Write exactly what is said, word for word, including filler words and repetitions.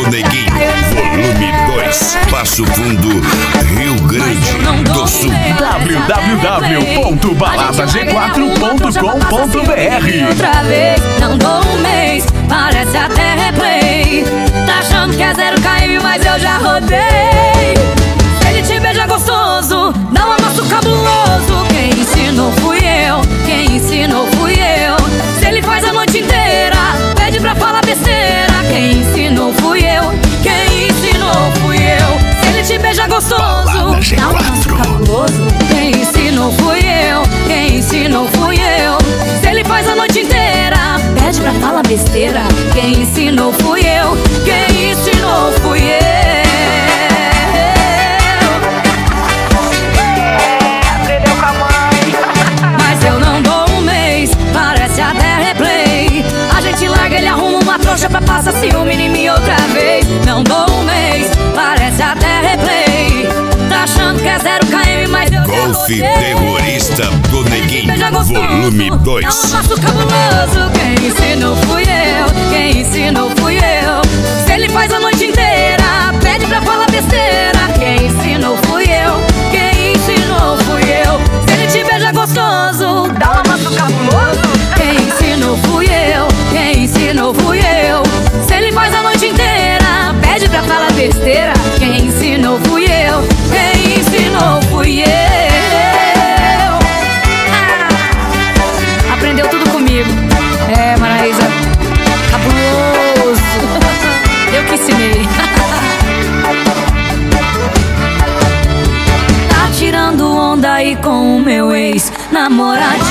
do Neguinho, volume dois, Passo Fundo, Rio Grande do Sul. w w w ponto balada g quatro ponto com ponto b r. Outra vez, não dou um mês, parece até replay. Tá achando que é zero km, mas eu já rodei. Se ele te beija gostoso, dá um amasso cabuloso. Quem ensinou fui eu, quem ensinou fui eu. Se ele faz a noite inteira, pede pra falar besteira. Quem ensinou fui eu, quem ensinou fui eu. Se ele te beija gostoso, dá um amasso cabuloso. Quem ensinou fui eu, quem ensinou fui eu. Se ele faz a noite inteira, pede pra falar besteira. Quem ensinou fui eu, quem ensinou fui eu. Aprendeu com a mãe. Mas eu não dou um mês, parece até replay. A gente larga, ele arruma uma trouxa pra passar ciúme em mim outra vez. Não dou um mês, parece até replay. Tá achando que é zero km, mas eu Golfe terrorista do Neguinho, volume dois. Dá um amasso cabuloso. Quem ensinou fui eu, quem ensinou fui eu. Se ele faz a noite inteira, pede pra falar besteira. Quem ensinou fui eu, quem ensinou fui eu. Se ele te beija gostoso, dá um amasso cabuloso. Quem ensinou fui eu, quem ensinou fui eu. Se ele faz a noite inteira, pede pra falar besteira. Quem ensinou fui eu, quem ensinou fui eu. Ah, aprendeu tudo comigo. É, Maraísa, cabuloso. Eu que ensinei. Tá tirando onda aí com o meu ex-namoradinho.